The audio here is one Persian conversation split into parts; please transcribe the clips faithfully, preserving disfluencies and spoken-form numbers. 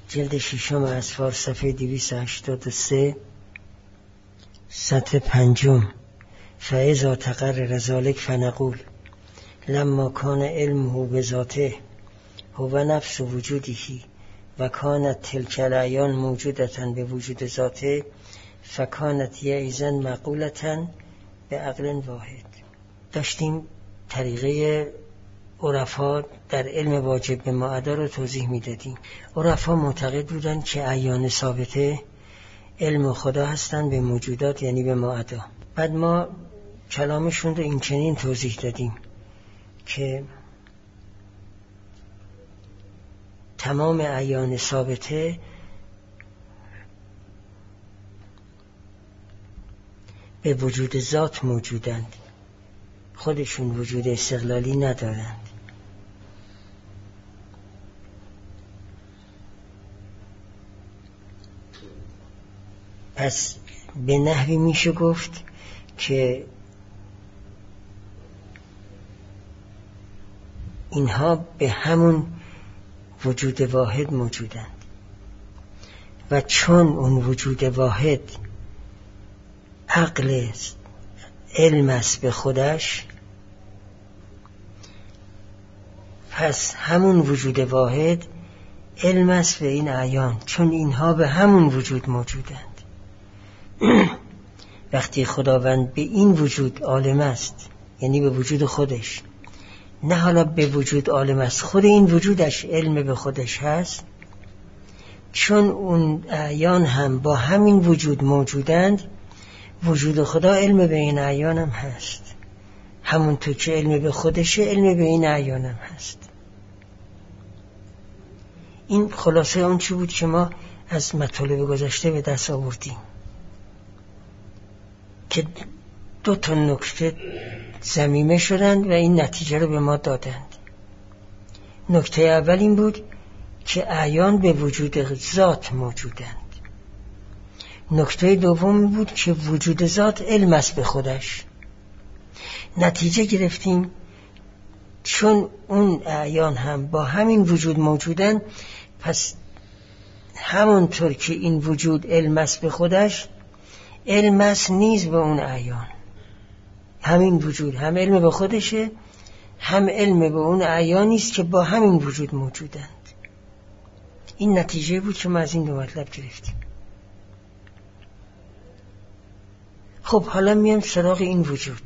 جلد ششم اسفار صفحه دویست و هشتاد و سه سطر پنجم. فاذا تقرر ذلک فنقول لما کان علمه بذاته هو نفس وجوده و کانت تلک العیان موجودتن به وجود ذاته فکانت یعیزن مقولتن به عقل واحد. داشتیم طریقه عرفا در علم واجب به معدا رو توضیح میدادیم. عرفا معتقد بودن که اعیان ثابته علم خدا هستن به موجودات، یعنی به معدا. بعد ما کلامشون رو این چنین توضیح دادیم که تمام اعیان ثابته به وجود ذات موجودند، خودشون وجود استقلالی ندارند. پس به نحوی میشه گفت که اینها به همون وجود واحد موجودند و چون اون وجود واحد عقل است، علم است به خودش، پس همون وجود واحد علم است به این اعیان، چون اینها به همون وجود موجودند. وقتی خداوند به این وجود عالم است، یعنی به وجود خودش، نه حالا به وجود عالم است، خود این وجودش علم به خودش هست، چون اون اعیان هم با همین وجود موجودند، وجود خدا علم به این اعیان هم هست. همونطور که علم به خودشه علم به این اعیان هم هست. این خلاصه اون چی بود که ما از مطالب گذشته به دست آوردیم که دو تا نکته ضمیمه شدند و این نتیجه رو به ما دادند. نکته اول این بود که اعیان به وجود ذات موجودند. نکته دوم بود که وجود ذات علم است به خودش. نتیجه گرفتیم چون اون اعیان هم با همین وجود موجودن، پس همونطور که این وجود علم است به خودش، علم است نیز به اون اعیان. همین وجود هم علم به خودشه، هم علم به اون اعیانی است که با همین وجود موجودند. این نتیجه بود که ما از این دو مطلب گرفتیم. خب حالا میام سراغ این وجود.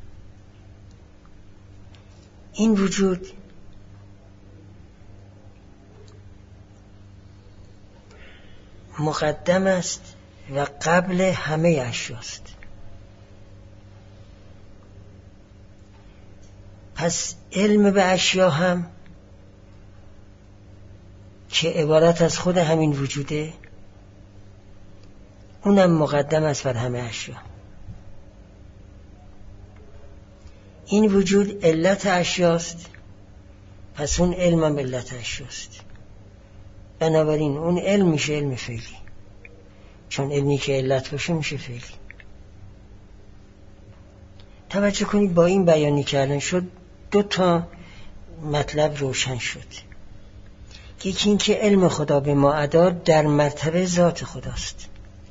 این وجود مقدم است و قبل همه اشیاست. پس علم به اشیا هم که عبارت از خود همین وجوده، اونم مقدم است بر همه اشیا. این وجود علت اشیاست، پس اون علم هم علت اشیاست. بنابراین اون علم میشه علم فعلی، چون علمی که علت باشه میشه فعلی. توجه کنید با این بیانی که الان شد دو تا مطلب روشن شد. یکی این که علم خدا به معدا در مرتبه ذات خداست.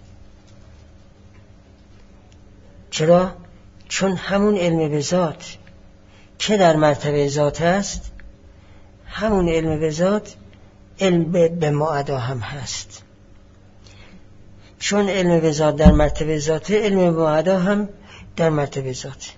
چرا؟ چون همون علم به ذات که در مرتبه ذات است، همون علم به ذات علم به معدا هم هست. چون علم به ذات در مرتبه ذات، علم به معدا هم در مرتبه ذات.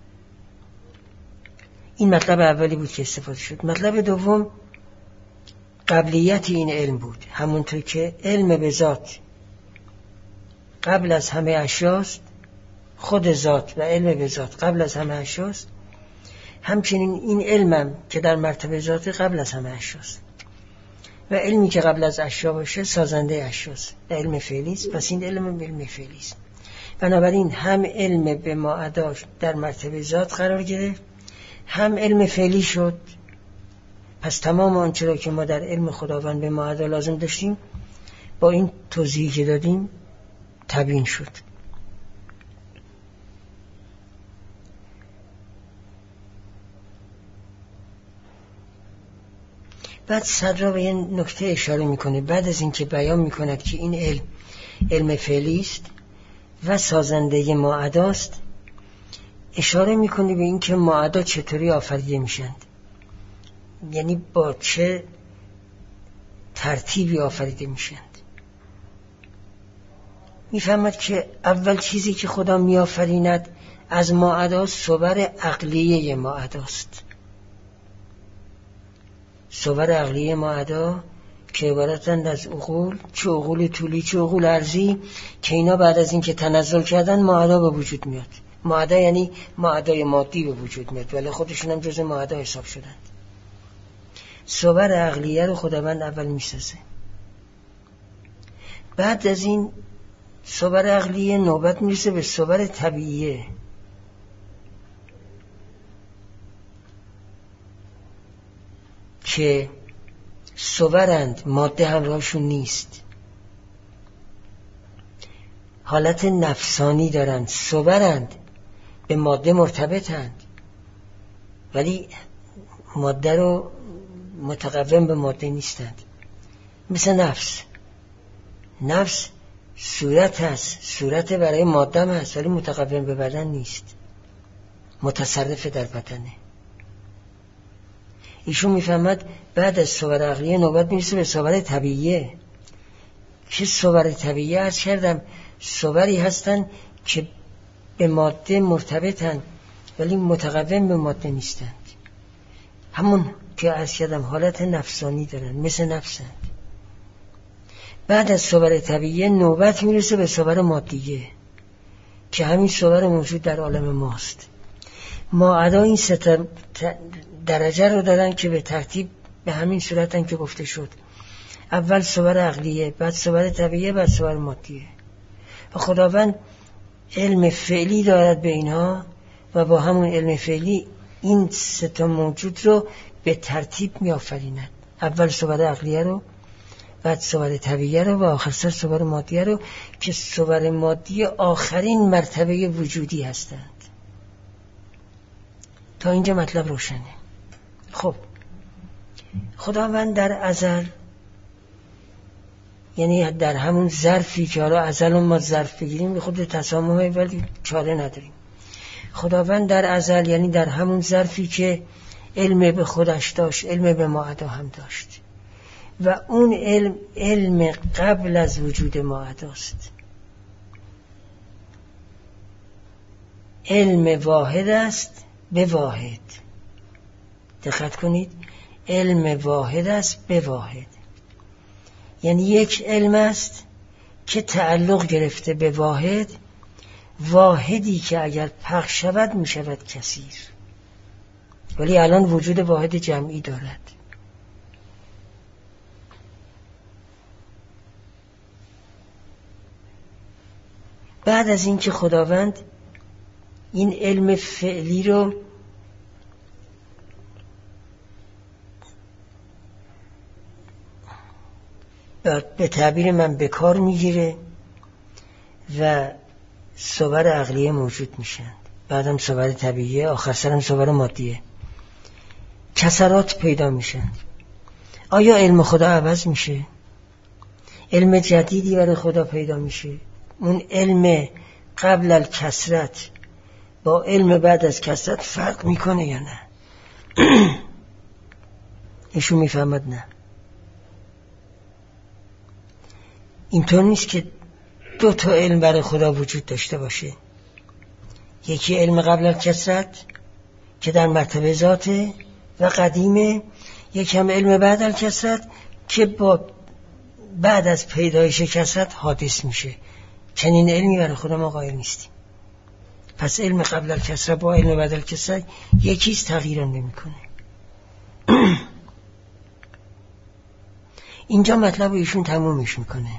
این مطلب اولی بود که استفاده شد. مطلب دوم قبلیت این علم بود. همونطور که علم به ذات قبل از همه اشیاست، خود ذات و علم به ذات قبل از همه اشیاست، همچنین این علمم که در مرتبه ذات قبل از همه اشیاست و علمی که قبل از اشیا باشه سازنده اشیاست و علم فعلی است. پس این علم علم فعلی است. بنابراین هم علم به معدا در مرتبه ذات قرار گرفت، هم علم فعلی شد. پس تمام آنچه را که ما در علم خداوند به معدا لازم داشتیم با این توضیحی که دادیم تبیین شد. بعد صدرا به یه نکته اشاره میکنه بعد از اینکه بیان میکند که این علم علم فعلی است و سازنده ماعداست، اشاره میکنه به این که ماعدا چطوری آفریده میشند، یعنی با چه ترتیبی آفریده میشند. میفهمد که اول چیزی که خدا میآفریند از ماعداست صور عقلیه ماعداست. صور عقلیه ماعدا که عبارتند از عقول، چه عقول طولی چه عقول عرضی، که اینا بعد از اینکه تنزل کردن ماعدا به وجود میاد. ماعدا یعنی ماعدای مادی به وجود میاد، ولی خودشون هم جزء ماعدا حساب شدند. صور عقلیه رو خداوند اول میسازه. بعد از این صور عقلیه نوبت میرسه به صور طبیعیه که صورند، ماده همراهشون نیست، حالت نفسانی دارند، صورند، به ماده مرتبطند، ولی ماده رو متقوم به ماده نیستند. مثل نفس، نفس صورت هست، صورت برای ماده هم هست، ولی متقوم به بدن نیست، متصرف در بدنه. ایشون میفهمد بعد از صور عقلیه نوبت میرسه به صور طبیعیه که صور طبیعیه عرض کردم صوری هستن که به ماده مرتبطن ولی متقوم به ماده نیستند، همون که عرض کردم حالت نفسانی دارن، مثل نفسند. بعد از صور طبیعیه نوبت میرسه به صور مادیه که همین صور موجود در عالم ماست. ماعدا این سه درجه رو دارن که به ترتیب به همین صورتن که گفته شد، اول صور عقلیه، بعد صور طبیعیه، بعد صور مادیه. و خداوند علم فعلی دارد به اینها و با همون علم فعلی این سه تا موجود رو به ترتیب می آفریند. اول صور عقلیه رو، بعد صور طبیعیه رو و آخر سر صور مادیه رو که صور مادی آخرین مرتبه وجودی هستند. تا اینجا مطلب روشنه. خب خداوند در ازل، یعنی در همون ظرفی که حالا ازل ما ظرف بگیریم به خود تسامحه ولی چاره نداریم، خداوند در ازل یعنی در همون ظرفی که علم به خودش داشت علم به ماعدا هم داشت و اون علم علم قبل از وجود ماعداست. علم واحد است به واحد. دقت کنید، علم واحد است به واحد، یعنی یک علم است که تعلق گرفته به واحد، واحدی که اگر پخش شود می شود کثیر، ولی الان وجود واحد جمعی دارد. بعد از اینکه خداوند این علم فعلی رو به تعبیر من به کار میگیره و صور عقلیه موجود میشن، بعدم صور طبیعیه، آخر سرم صور مادیه، کسرات پیدا میشن. آیا علم خدا عوض میشه؟ علم جدیدی برای خدا پیدا میشه؟ اون علم قبل الکسرت با علم بعد از کسرت فرق میکنه یا نه؟ ایشون میفهمد نه. اینطور نیست که دو تا علم برای خدا وجود داشته باشه، یکی علم قبل الکسرت که در مرتبه ذاته و قدیمه، یکی هم علم بعد الکسرت که با بعد از پیدایش کسرت حادث میشه. چنین علمی برای خدا ما قائل نیستیم. پس علم قبل الکسرت با علم بعد الکسرت یکیز تغییر نمیکنه. اینجا مطلب ایشون تمومش میکنه،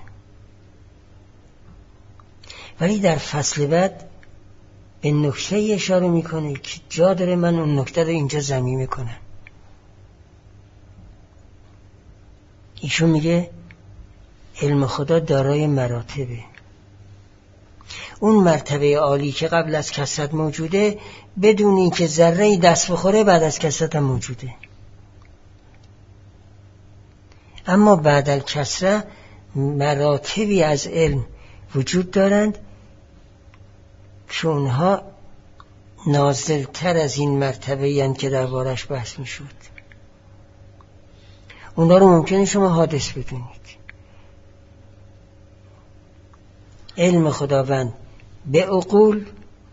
ولی در فصل بعد به نکته اشاره میکنه که جا داره من اون نکته رو اینجا ضمیمه کنم. ایشون میگه علم خدا دارای مراتبه. اون مرتبه عالی که قبل از کسرت موجوده بدون این که ذره‌ای دست بخوره بعد از کسرت هم موجوده. اما بعد الکسره مراتبی از علم وجود دارند که اونها نازلتر از این مرتبه هستند که دربارش بحث می شود. اونها رو ممکنه شما حادث بدونید. علم خداوند به عقول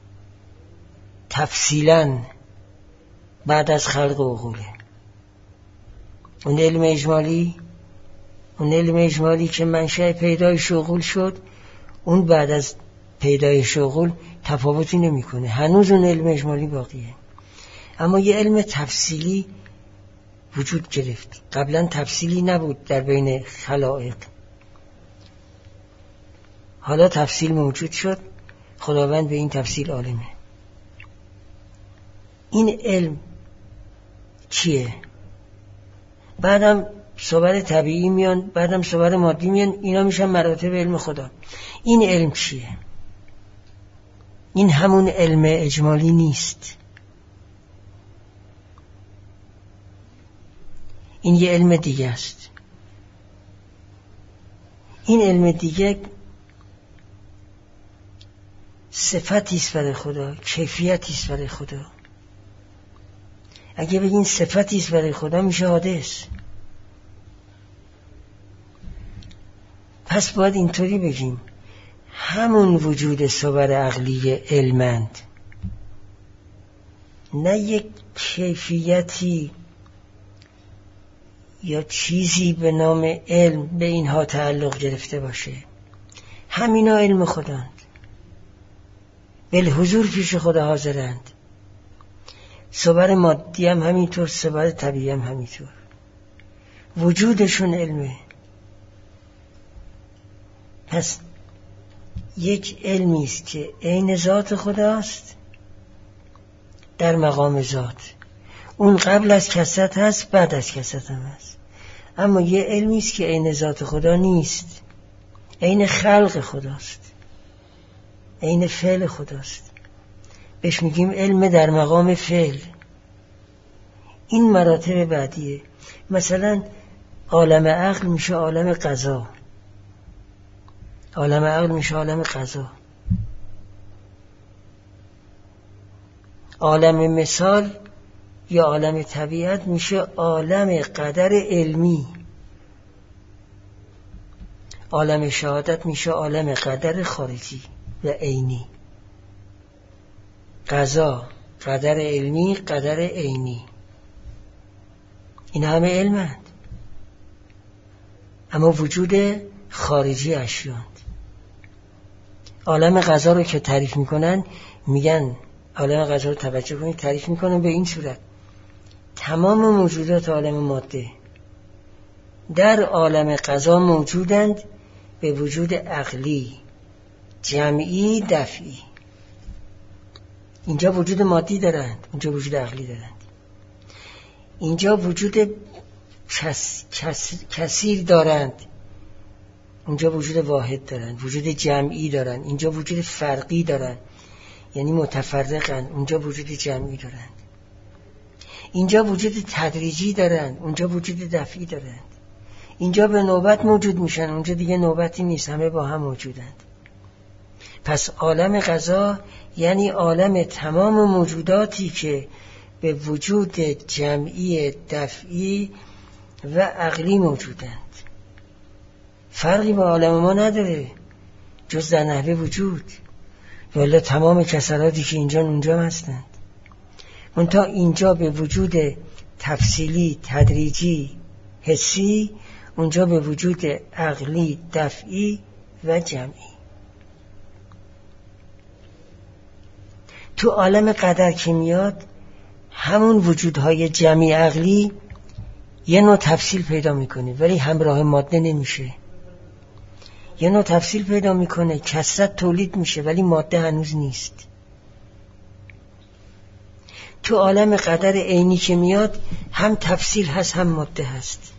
تفصیلاً بعد از خلق عقوله. اون علم اجمالی اون علم اجمالی که منشأ پیدایش عقول شد، اون بعد از پیدایش عقول تفاوتی نمیکنه، هنوز اون علم اجمالی باقیه. اما یه علم تفصیلی وجود گرفت. قبلا تفصیلی نبود در بین خلائق، حالا تفصیل موجود شد. خداوند به این تفصیل عالمه. این علم چیه؟ بعدم صور طبیعی میان، بعدم صور مادی میان، اینا میشن مراتب علم خدا. این علم چیه؟ این همون علم اجمالی نیست. این یه علم دیگه است. این علم دیگه صفتی است برای خدا، کیفیتی است برای خدا. اگه بگین صفتی است برای خدا میشه حادث. پس باید اینطوری بگیم همون وجود صور عقلی علمند، نه یک کیفیتی یا چیزی به نام علم به اینها تعلق گرفته باشه. همینا علم خداند، بالحضور پیش خدا حاضرند. صور مادی هم همینطور، صور طبیعی هم همینطور، وجودشون علمه. پس یک علمی است که عین ذات خداست در مقام ذات. اون قبل از کثرت هست، بعد از کثرت هم هست. اما یه علمی است که عین ذات خدا نیست، عین خلق خداست، عین فعل خداست. بهش میگیم علم در مقام فعل. این مراتب بعدیه. مثلا عالم عقل میشه عالم قضا، عالم عقل میشه عالم قضا. عالم مثال یا عالم طبیعت میشه عالم قدر علمی. عالم شهادت میشه عالم قدر خارجی و عینی. قضا، قدر علمی، قدر عینی، این همه علمند، اما وجود خارجی اشیاند. عالم قضا رو که تعریف میکنن میگن، عالم قضا رو توجه کنید، تعریف میکنن به این صورت: تمام موجودات عالم ماده در عالم قضا موجودند به وجود عقلی، جمعی، دفعی. اینجا وجود مادی دارند، اونجا وجود عقلی دارند. اینجا وجود کس، کس، کثیر دارند، اونجا وجود واحد دارند. وجود جمعی دارند، اینجا وجود فرقی دارند، یعنی متفرقند، اونجا وجود جمعی دارند. اینجا وجود تدریجی دارند، اونجا وجود دفعی دارند. اینجا به نوبت موجود میشن، اونجا دیگه نوبتی نیست، همه با هم موجودند. پس عالم قضا یعنی عالم تمام موجوداتی که به وجود جمعی، دفعی و عقلی موجودند. فرقی با عالم ما نداره جز در نحوه وجود، ولی تمام کسراتی که اینجا اونجا هستند. منتها اینجا به وجود تفصیلی، تدریجی، حسی، اونجا به وجود عقلی، دفعی و جمعی. تو عالم قدر که میاد، همون وجودهای جمعی عقلی یه نوع تفصیل پیدا میکنه ولی همراه ماده نمیشه. یه نوع تفصیل پیدا میکنه، کثرت تولید میشه ولی ماده هنوز نیست. تو عالم قدر عینی که میاد، هم تفصیل هست هم ماده هست.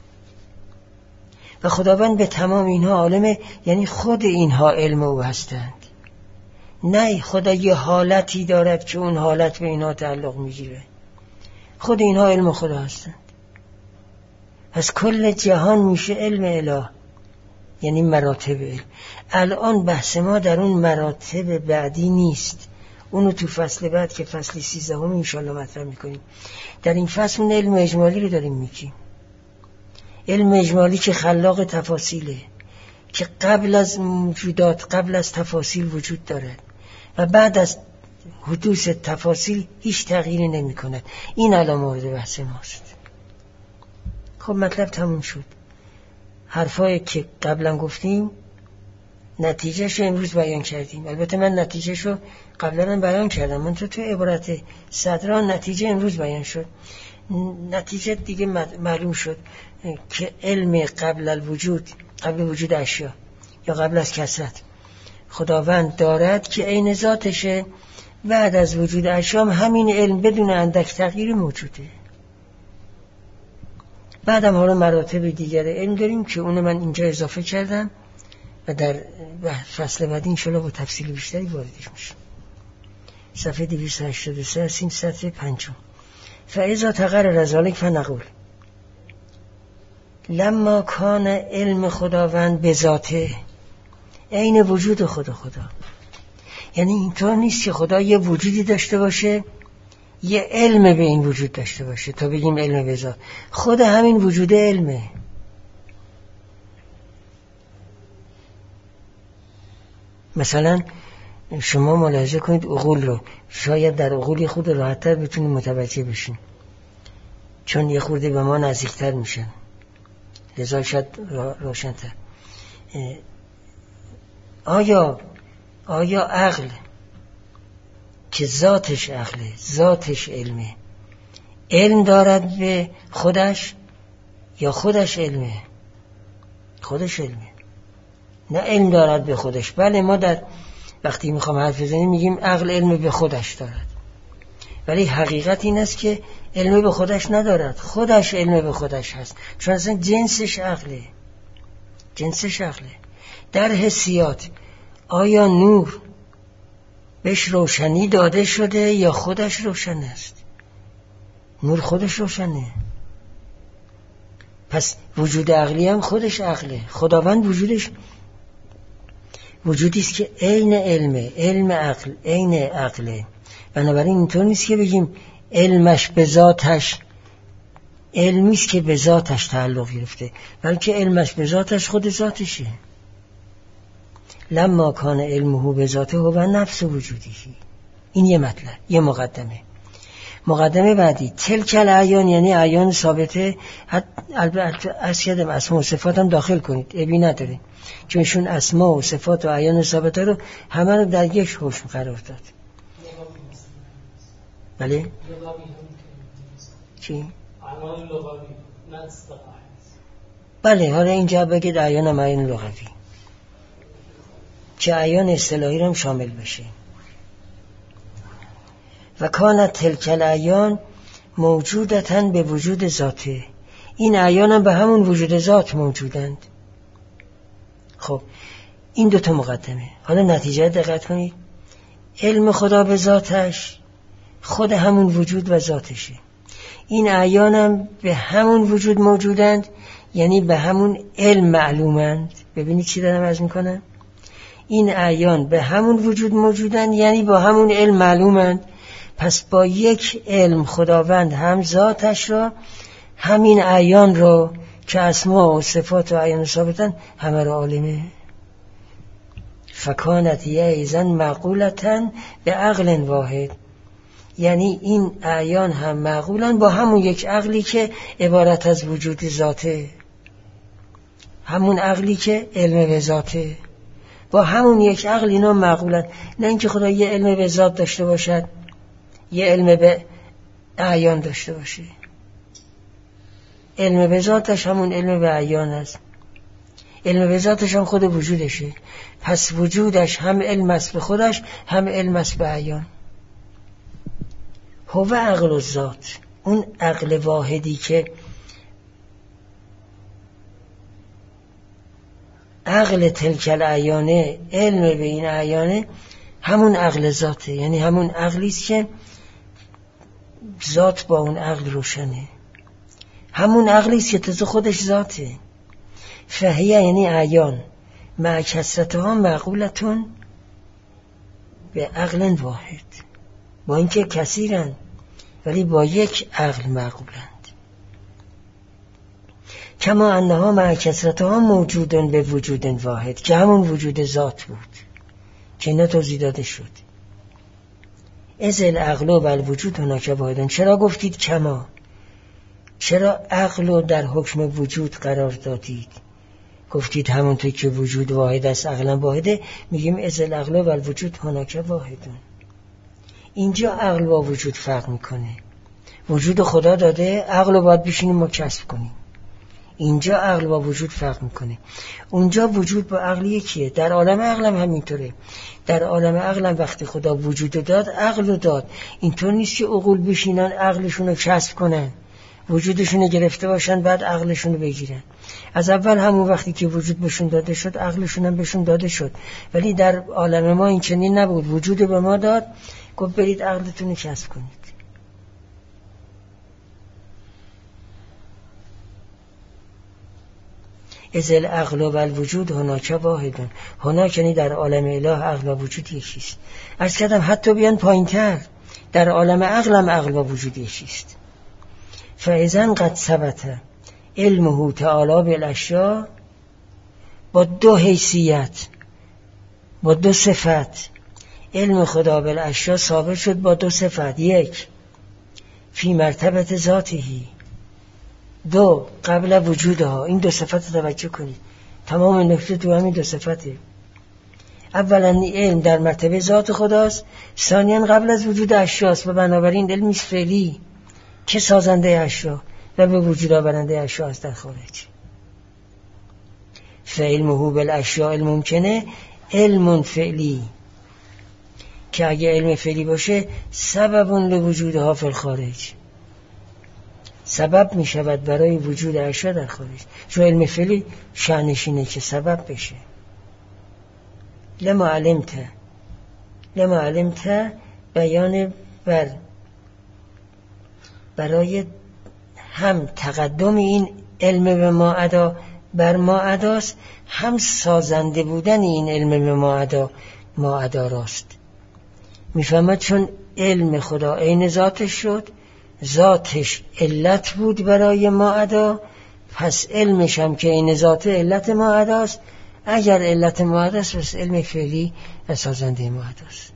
و خداوند به تمام اینها عالمه، یعنی خود اینها علم او هستند. نه خدا یه حالتی دارد که اون حالت به اینها تعلق میگیره. خود اینها علم خدا هستند. پس کل جهان میشه علم اله، یعنی مراتب علم. الان بحث ما در اون مراتب بعدی نیست، اونو تو فصل بعد که فصل سیزده هم انشالله مطرح میکنیم. در این فصل اون علم اجمالی رو داریم میگیم، علم اجمالی که خلاق تفاصیله، که قبل از موجودات، قبل از تفاصیل وجود دارد و بعد از حدوث تفاصیل هیچ تغییری نمی کند. این الان مورد بحث ماست. خب مطلب تموم شد. حرفایی که قبلا گفتیم نتیجهش رو امروز بیان کردیم. البته من نتیجهش رو قبلا بیان کردم، من تو تو عبارت صدران نتیجه امروز بیان شد. نتیجه دیگه معلوم شد که علم قبل الوجود، قبل وجود اشیا یا قبل از کثرت، خداوند دارد که عین ذاتشه. بعد از وجود اشیا همین علم بدون اندک تغییر موجوده. بعدم حالا مراتب دیگر علم داریم که اونو من اینجا اضافه کردم و در فصل بعدی انشالله با تفصیل بیشتری واردش میشم. صفحه دویست و هشتاد و سه هستیم، سطر پنجم. فاذا تقرر ذلک فنقول لما کان علم خداوند به ذاته عین وجود خدا خدا. یعنی اینطور نیست که خدا یه وجودی داشته باشه یه علم به این وجود داشته باشه تا بگیم علم به ذات. خود همین وجود علمه. مثلا شما ملاحظه کنید عقول رو، شاید در عقولی خود راحت‌تر بتونید متوجه بشین چون یه خورده به ما نزدیکتر میشن، لذا شاید روشن‌تر. آیا آیا عقل که ذاتش عقله، ذاتش علمه، علم دارد به خودش یا خودش علمه؟ خودش علمه، نه علم دارد به خودش. بله ما در وقتی میخوام حرف بزنیم میگیم عقل علم به خودش دارد، ولی حقیقت این است که علم به خودش ندارد، خودش علم به خودش هست، چون اصلا جنسش عقله، جنسش عقله. در حسیات آیا نور بهش روشنی داده شده یا خودش روشن است؟ نور خودش روشنه. پس وجود عقلی هم خودش عقله. خداوند وجودش وجودی است که عین علمه، علم عقل، عین عقله. بنابراین اینطور نیست که بگیم علمش به ذاتش، علمی است که به ذاتش تعلق گرفته، بلکه علمش به ذاتش خود ذاتشه. لما کان علمه به ذاته و نفس وجودی. این یه مطلب، یه مقدمه. مقدمه بعدی تلک الاعیان، یعنی اعیان ثابته. البته اسیادم اسما و صفات هم داخل کنید، ابی نداره، چونشون اسما و صفات و اعیان ثابته رو همه رو در یک حکم قرار داد. بله؟ چی؟ بله، حالا اینجا بگید اعیان هم اعیان لغوی، که اعیان اصطلاحی رو هم شامل بشه. و کانت تلک الاعیان موجودتن به وجود ذاته. این اعیان هم به همون وجود ذات موجودند. خب این دوتا مقدمه. حالا نتیجه دقت کنید. علم خدا به ذاتش خود همون وجود و ذاتشه. این اعیان هم به همون وجود موجودند، یعنی به همون علم معلومند. ببینید چی دارم عرض میکنم. این اعیان به همون وجود موجودند، یعنی با همون علم معلومند. پس با یک علم خداوند هم ذاتش را، همین اعیان رو که اسما و صفات و اعیان ثابتن همه را عالمه. فکانت ایزن معقولتن به عقل واحد، یعنی این اعیان هم معقولن با همون یک عقلی که عبارت از وجود ذاته، همون عقلی که علم به ذاته، با همون یک عقل اینا معقولن. نه اینکه خدا یه علم به ذات داشته باشد یه علم به اعیان داشته باشه. علم به ذاتش همون علم به اعیان است، علم به ذاتش هم خود وجودشه. پس وجودش هم علم است به خودش، هم علم است به اعیان. هو عقل الذات، اون عقل واحدی که عقل تلک الاعیانه، علم به این اعیانه، همون عقل ذاته، یعنی همون عقلی است که ذات با اون عقل روشنه. همون عقلی است که تازه خودش ذاته. فهیه یعنی اعیان مع کثرتها معقولتون به عقل واحد، با اینکه کثیرن ولی با یک عقل معقولند. کما انها مع کثرتها موجودن به وجود واحد، که همون وجود ذات بود که اینا توضیح داده شد. از العقل و الوجود هناک واحدن. چرا گفتید کما؟ چرا عقل رو در حکم وجود قرار دادید؟ گفتید همونطور که وجود واحد است عقلم واحده، میگیم از العقل و الوجود هناک واحدن. اینجا عقل با وجود فرق میکنه. وجود خدا داده، عقل رو باید بشینیم ما کسب کنیم. اینجا عقل با وجود فرق میکنه. اونجا وجود با عقل یکیه. در عالم عقلم همینطوره. در عالم عقلم وقتی خدا وجود داد، عقل رو داد. اینطور نیست که عقول بشینن عقلشون رو کسب کنن، وجودشون رو گرفته باشن بعد عقلشون رو بگیرن. از اول همون وقتی که وجود بهشون داده شد عقلشون هم بهشون داده شد. ولی در عالم ما این چنین نبود. وجود به ما داد، گفت برید عقلتون رو کسب کنید. از العقل و الوجود هناک واحدن. هناک یعنی در عالم اله عقل و وجود یکیست. عرض کردم حتی بیان پایین تر، در عالم عقلم عقل و وجود یکیست. فاذا قد ثبت علمه تعالی بالاشیاء، با دو حیثیت، با دو صفت، علم خدا بالاشیاء ثابت شد با دو صفت. یک، فی مرتبت ذاته، دو، قبل وجودها. این دو صفت توجه کنید، تمام نکته تو همین دو صفته. اولا علم در مرتبه ذات خداست، ثانیا قبل از وجود اشیاست و بنابراین علم است فعلی که سازنده اشیا و به وجود آورنده اشیا است در خارج. فعلمه بالاشیاء الممکنه علم فعلی، که اگه علم فعلی باشه سبب لوجودها فی الخارج، سبب می شود برای وجود اشیا در خارج. چون علم فعلی شأنش اینه که سبب بشه. لما علمت، لما علمت بیان بر برای هم تقدم این علم به ما ادا بر ما اداست، هم سازنده بودن این علم به ما ادا ما ادا راست. میفهمد چون علم خدا عین ذاتش شد، ذاتش علت بود برای ما ادا، پس علمش هم که عین ذات علت ما اداست. اگر علت ما اداست پس علم فعلی و سازنده ما اداست.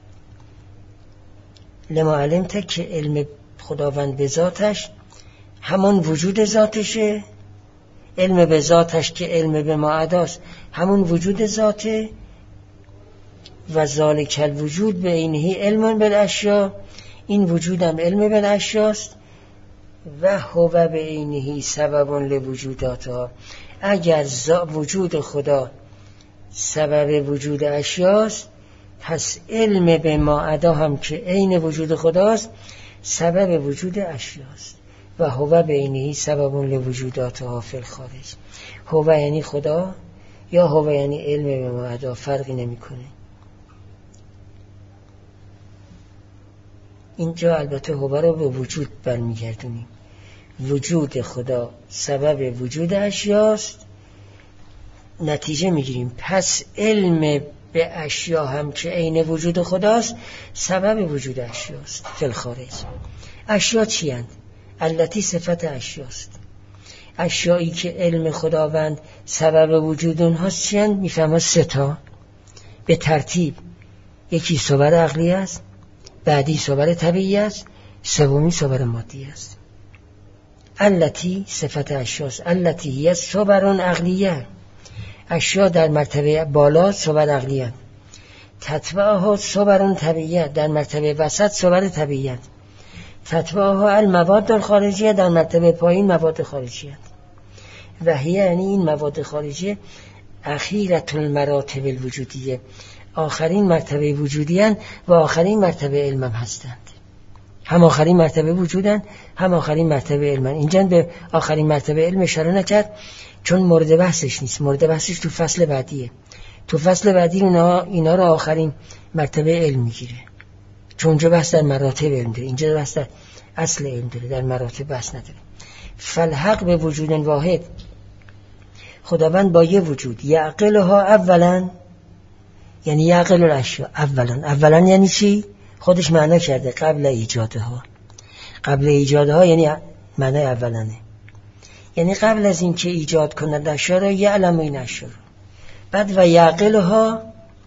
لما علمت که علم خداوند به ذاتش همون وجود ذاتشه، علم به ذاتش که علم به ما اداست همون وجود ذاته. و ذالک الوجود به اینهی علم بالاشیاء، این وجودم علم بالاشیاست. و هو به اینهی سبب لوجوداتها، اگر وجود خدا سبب وجود اشیاست پس علم به ما ادا هم که عین وجود خداست سبب وجود اشیاست. و هو به اینهی سبب لوجوداتها فی الخارج. هو یعنی خدا یا هو یعنی علم به ما ادا، فرقی نمیکنه. اینجا البته هو رو به وجود برمیگردونیم. وجود خدا سبب وجود اشیاست، نتیجه میگیریم پس علم به اشیا هم که عین وجود خداست سبب وجود اشیاست فی الخارج. اشیا چی اند؟ التی صفت اشیاست. اشیایی که علم خداوند سبب وجود اونهاست چی اند؟ میفهمه سه تا به ترتیب. یکی صور عقلی است، بعدی صور طبیعی است، سومی صور مادی است. التی صفت اشیاست. التی هی صورون عقلیه، اشیا در مرتبه بالا صور عقلیه. تتبعها صورون طبیعیه، در مرتبه وسط صور طبیعیه. تتبعها المواد الخارجیه، در مرتبه پایین مواد خارجیه. و هی یعنی این مواد خارجیه اخیرت المراتب الوجودیه، آخرین مرتبه وجودیان و آخرین مرتبه علم هم هستند. هم آخرین مرتبه وجودن هم آخرین مرتبه علم. اینجا به آخرین مرتبه علم اشاره نکرد چون مورد بحثش نیست، مورد بحثش تو فصل بعدیه. تو فصل بعدی اینا, اینا رو آخرین مرتبه علم میگیره، چون اونجا بحث در مراتب علم داره، اینجا بحث در اصل علم داره، در مراتب بحث نداره. فالحق به وجود واحد، خداوند با یه وجود یعقلها اولا، یعنی یعقل الاشیاء اولا. اولا یعنی چی؟ خودش معنا کرده قبل ایجادها. قبل ایجادها یعنی معنای اولانه، یعنی قبل از این که ایجاد کند اشیا را یعلم این اشیا. بعد و یعقلها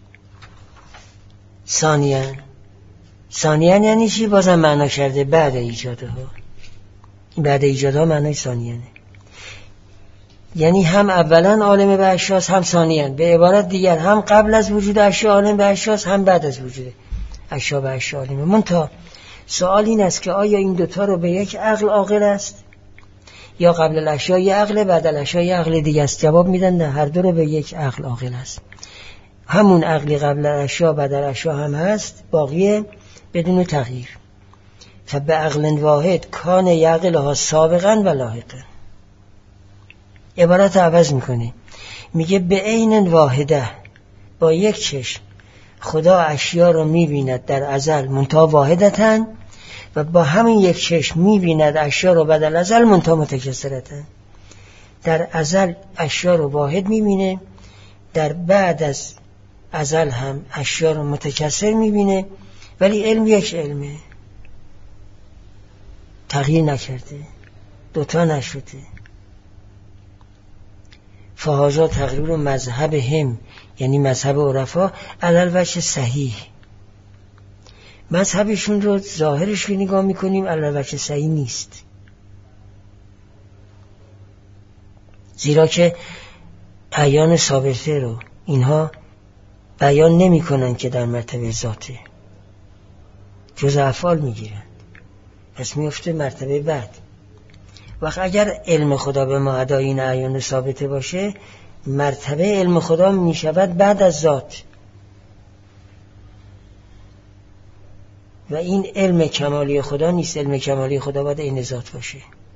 ثانیا. ثانیا یعنی چی؟ بازم معنا کرده بعد ایجادها. بعد ایجادها معنای ثانیانه، یعنی هم اولا عالم به اشیاست، هم ثانیاً. به عبارت دیگر هم قبل از وجود اشیا عالم به اشیاست، هم بعد از وجود اشیا به اشیا عالمه. منتها سوال این است که آیا این دوتا رو به یک عقل عاقل است یا قبل الاشیا یه عقل بعد الاشیا یه عقل دیگه است؟ جواب میدن نه، هر دو رو به یک عقل عاقل است. همون عقلی قبل الاشیا بعد الاشیا هم هست، باقیه بدون تغییر. فبه عقل واحد کان یعقلها سابقا و لاحقا. عبارت عوض میکنه، میگه به عین واحده، با یک چشم خدا اشیا رو میبیند در ازل منتها واحدتن، و با همین یک چشم میبیند اشیا رو بعد از ازل منتها متکثرتن. در ازل اشیا رو واحد میبینه، در بعد از ازل هم اشیا رو متکثر میبینه، ولی علم یک علمه، تغییر نکرده، دوتا نشده. فهذا تقریر مذهب هم، یعنی مذهب عرفا، علل وجه صحیح. مذهبشون رو ظاهرش که نگاه میکنیم علل وجه صحیح نیست، زیرا که اعیان ثابته رو اینها بیان نمی کنن که در مرتبه ذاته، جز افعال میگیرن، پس میفته مرتبه بعد. وقت اگر علم خدا به ما ادای این اعیان ثابته باشه، مرتبه علم خدا می شود بعد از ذات، و این علم کمالی خدا نیست. علم کمالی خدا باید عین ذات باشه.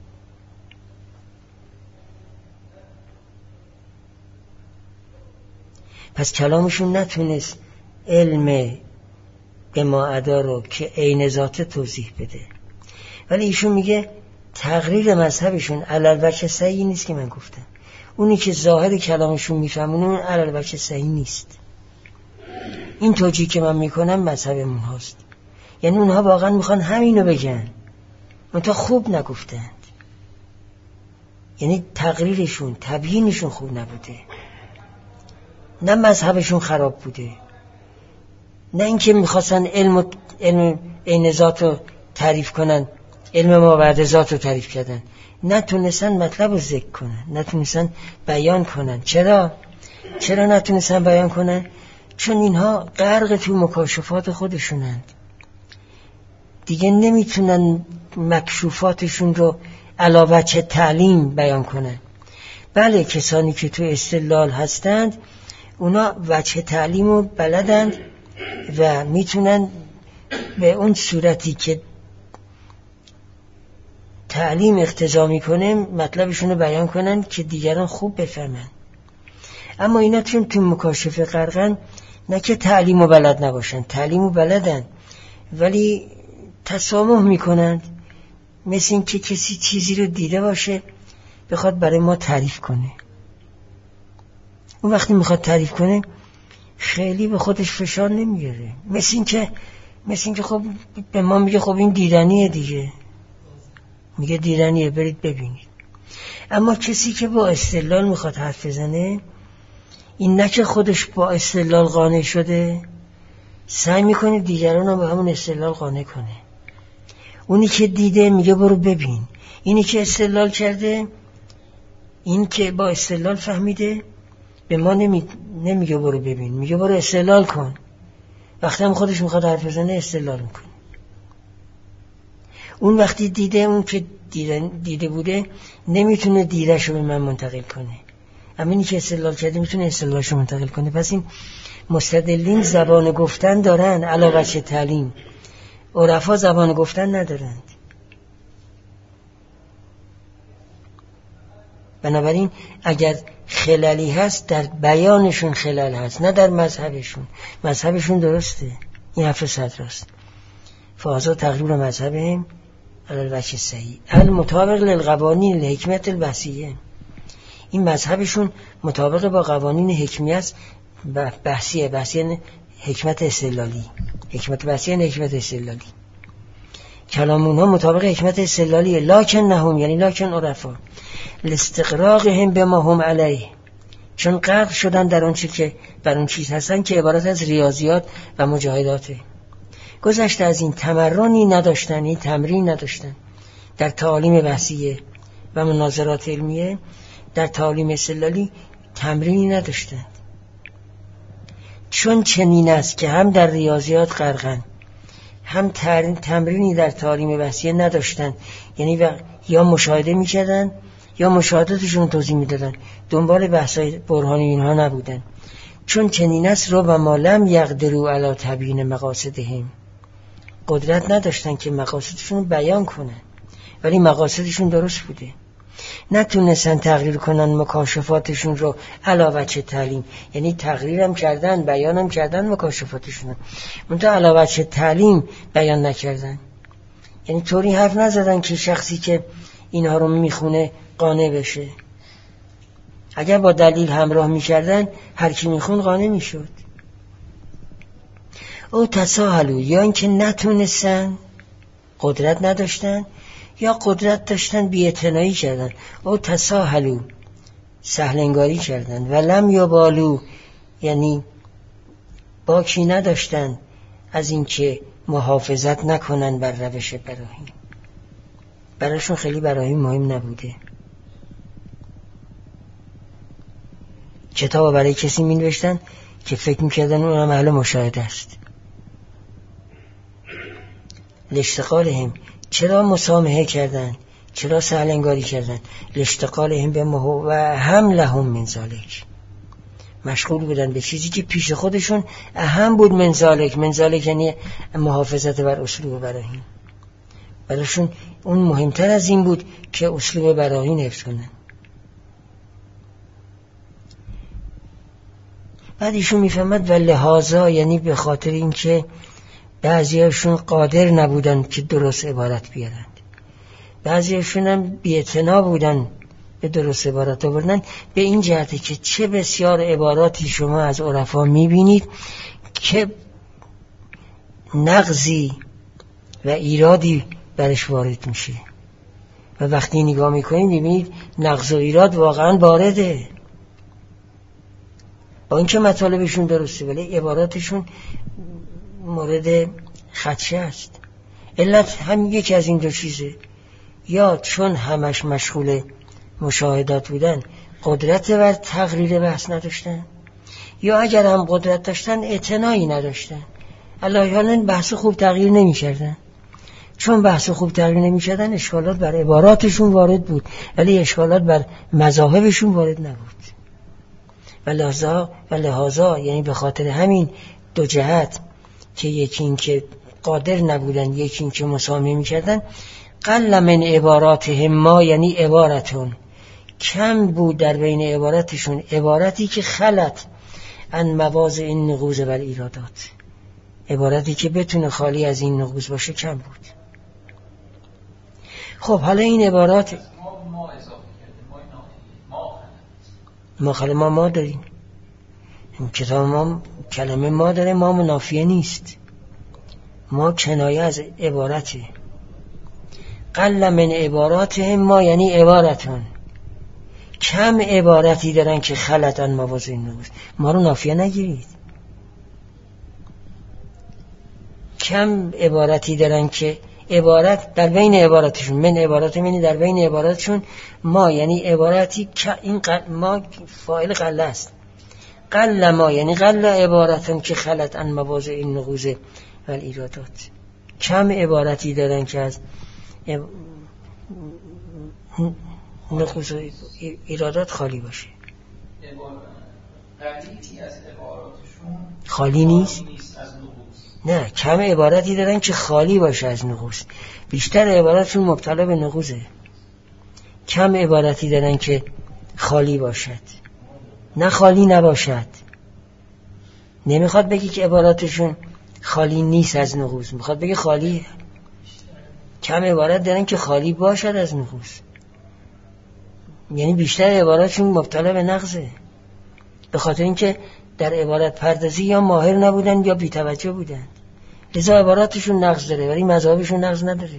پس کلامشون نتونست علم به ما ادا رو که عین ذات توضیح بده، ولی ایشون میگه تقریر مذهبشون علل وجه صحیح نیست که من گفتم. اونی که ظاهر کلامشون میفهمونه اون علل وجه صحیح نیست. این توجیه که من میکنم مذهبمون هاست، یعنی اونها واقعا میخوان همینو بگن، منتها خوب نگفتند. یعنی تقریرشون، تبیینشون خوب نبوده، نه مذهبشون خراب بوده، نه اینکه میخواستن علم و علم عین ذات رو تعریف کنن، علم ما بعد ذات رو تعریف کردن، نتونستن مطلب رو ذکر کنن، نتونستن بیان کنن. چرا؟ چرا نتونستن بیان کنن؟ چون اینها غرق تو مکاشفات خودشونند، دیگه نمیتونن مکشوفاتشون رو علاوه چه تعلیم بیان کنن. بله کسانی که تو استدلال هستند اونا وجه تعلیم رو بلدند و میتونن به اون صورتی که تعلیم اقتضا میکنه مطلبشون رو بیان کنن که دیگران خوب بفهمن. اما اینا چون تو مکاشفه غرقن، نه که تعلیم رو بلد نباشن، تعلیم رو بلدن ولی تسامح میکنند، مثل این که کسی چیزی رو دیده باشه بخواد برای ما تعریف کنه. اون وقتی میخواد تعریف کنه خیلی به خودش فشار نمیاره، مثل این که مثل این که خب به ما میگه خب این دیدنیه دیگه، میگه دیدنیه برید ببینید. اما کسی که با استدلال میخواد حرف بزنه، این نه که خودش با استدلال قانع شده، سعی میکنه دیگران هم به همون استدلال قانع کنه. اونی که دیده میگه برو ببین، اینی که استدلال کرده، این که با استدلال فهمیده، به ما نمی... نمیگه برو ببین، میگه برو استدلال کن. وقتی هم خودش میخواد حرف بزنه استدلال میکنه. اون وقتی دیده، اون که دیده, دیده بوده نمیتونه دیدهشو به من منتقل کنه، همینی که استدلال کرده میتونه استدلالشو منتقل کنه. پس این مستدلین زبان گفتن دارن علاوه چه تعلیم، عرفا زبان گفتن ندارند. بنابراین اگر خلالی هست در بیانشون خلال هست، نه در مذهبشون. مذهبشون درسته، این حرف صدر است. فازا تقریب مذهبهم علی الوجه صحیح المطابق للقوانین الحکمت البحثیه. این مذهبشون مطابق با قوانین حکمی است. بحثیه بحثیه حکمت استدلالی، حکمت بحثیه حکمت استدلالی. کلام اونها مطابق حکمت استدلالیه. لکن نهم یعنی لکن عرفا لاستقراقهم بما هم علیه، چون غرق شدن در اون چیز که بر اون چیز هستن که عبارت از ریاضیات و مجاهداته. گذشته از این تمرنی نداشتن، این تمرین نداشتن در تعالیم بحثیه و مناظرات علمیه، در تعالیم استدلالی تمرینی نداشتن. چون چنین است که هم در ریاضیات غرقن، هم تمرینی در تعالیم بحثیه نداشتن، یعنی یا مشاهده میکردن یا مشاهداتشون توضیح میدادن، دنبال بحثای برهانی اینها نبودن. چون چنین است رو و ما لم یقدروا علی تبیین مقاصدهم، قدرت نداشتن که مقاصدشون بیان کنن، ولی مقاصدشون درست بوده. نتونستن تقریر کنن مکاشفاتشون رو علاوه چه تعلیم، یعنی تقریرم کردن، بیانم کردن مکاشفاتشون، منتها علاوه چه تعلیم بیان نکردن. یعنی طوری حرف نزدن که شخصی که اینها رو میخونه قانع بشه. اگر با دلیل همراه میکردن هر کی میخون قانع میشد. او تساهلو، یا اینکه نتونستن، قدرت نداشتن، یا قدرت داشتن بی‌اعتنایی کردن. او تساهلو، سهلنگاری کردن. و لم یبالو یعنی باکی نداشتن از اینکه محافظت نکنن بر روش براهین. براشون خیلی براهین مهم نبوده. کتاب برای کسی می نوشتن که فکر میکردن اونم اهل مشاهده است. لاشتغالهم، چرا مسامحه کردن، چرا سهلنگاری کردن؟ لاشتغالهم به مهو و هم لهم من ذالک، مشغول بودن به چیزی که پیش خودشون اهم بود. من ذالک، من ذالک یعنی محافظت بر اسلوب براهین. براشون اون مهمتر از این بود که اسلوب براهین حفظ کنن. بعد ایشون میفهمد و لحاظا یعنی به خاطر اینکه بعضیاشون قادر نبودن که درست عبارت بیارند، بعضیاشون هم بی‌اعتنا بودن به درست عبارت آوردن. به این جهته که چه بسیار عباراتی شما از عرفا میبینید که نقضی و ایرادی برش وارد میشه و وقتی نگاه میکنید میبینید نقض و ایراد واقعا وارده، با اینکه مطالبشون درسته ولی عباراتشون مورد خدشه است. علت هم یکی از این دو چیزه، یا چون همش مشغول مشاهدات بودن قدرت بر تقریر بحث نداشتن، یا اگر هم قدرت داشتن اعتنایی نداشتن. احیانا بحث خوب تغییر نمی کردن. چون بحث خوب تغییر نمی کردن اشکالات بر عباراتشون وارد بود ولی اشکالات بر مذاهبشون وارد نبود. و لحاظا و لحاظا یعنی به خاطر همین دو جهت که یکی این که قادر نبودن، یکی این که مسامحه می‌کردن، قل من عباراتهم ما یعنی عبارتون، کم بود در بین عبارتشون عبارتی که خلت ان مواضع این نقوض و ایرادات، عبارتی که بتونه خالی از این نقوض باشه کم بود. خب حالا این عبارات ما خل ما ما داریم، این کتاب ما کلمه ما داره، ما منافیه نیست، ما کنایه از عبارته. قل من عباراتهم ما یعنی عبارتون، کم عبارتی دارن که خلطن مواضع نقوض. ما رو نافیه نگیرید. کم عبارتی دارن که عبارت در بین عباراتشون، من عبارات منی در بین عباراتشون ما یعنی عبارتی که این قل ما فاعل قل است. قل ما یعنی قل عبارتون که خلط ان مواضع این نقوض و ایرادات، کم عبارتی دارن که از نقوض و ایرادات خالی باشه. خالی نیست؟ نه، کم عبارتی دارن که خالی باشه از نقوض. بیشتر عباراتشون مبتلا به نقوضه. کم عبارتی دارن که خالی باشد، نه خالی نباشد. نمیخواد بگی که عباراتشون خالی نیست از نقوض، میخواد بگی خالی کم عبارت دارن که خالی باشد از نقوص، یعنی بیشتر عباراتشون مبتلا به نقصه، به خاطر اینکه در عبارت پردازی یا ماهر نبودن یا بی‌توجه بودن، لذا عباراتشون نقص داره ولی مذاهبشون نقص نداره.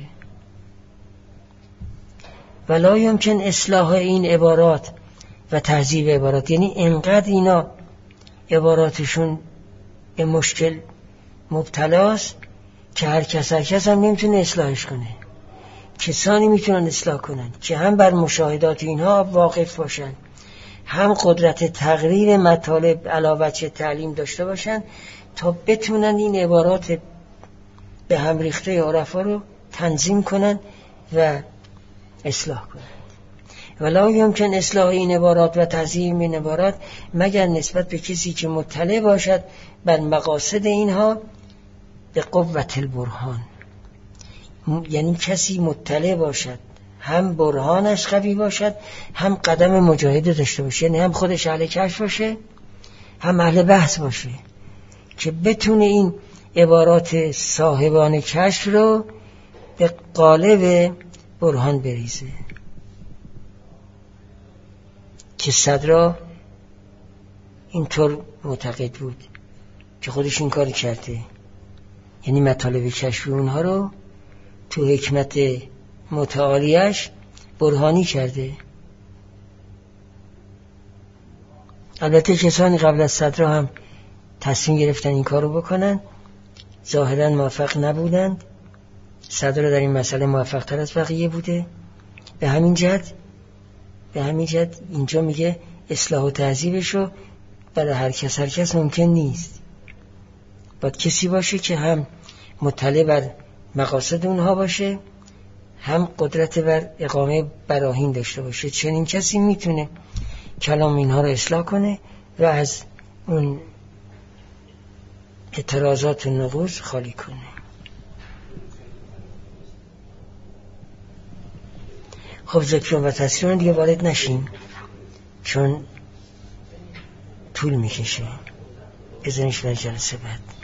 ولا یمکن اصلاح این عبارات و تهذیب عبارات، یعنی انقدر اینا عباراتشون به مشکل مبتلاست که هر کس هر کس هم نمیتونه اصلاحش کنه. کسانی میتونن اصلاح کنن که هم بر مشاهدات اینها واقف باشن، هم قدرت تقریر مطالب علاوه چه تعلیم داشته باشن تا بتونن این عبارات به هم ریخته عرفا رو تنظیم کنن و اصلاح کنن. ولا یمکن اصلاح این عبارات و تهذیب این عبارات مگر نسبت به کسی که مطلع باشد بر مقاصد اینها به قوت البرهان، یعنی کسی مطلع باشد هم برهانش قوی باشد هم قدم مجاهده داشته باشه، یعنی هم خودش اهل کشف باشه هم اهل بحث باشه که بتونه این عبارات صاحبان کشف رو به قالب برهان بریزه. که صدرا اینطور معتقد بود که خودش این کار کرده، یعنی مطالب کشفی اونها رو تو حکمت متعالیش برهانی کرده. البته کسانی قبل از صدرا هم تصمیم گرفتن این کار رو بکنن، ظاهرا موفق نبودند. صدرا در این مسئله موفق تر از بقیه بوده. به همین جهت به همین جهت اینجا میگه اصلاح و تهذیبش رو برای هر کس هر کس ممکن نیست. باید کسی باشه که هم مطلع بر مقاصد اونها باشه هم قدرت بر اقامه براهین داشته باشه. چنین کسی میتونه کلام اینها رو اصلاح کنه و از اون اعتراضات و نقوص خالی کنه. خب ذکر و تصویر دیگه وارد نشیم چون طول میکشه، بزنش برای جلسه بعد.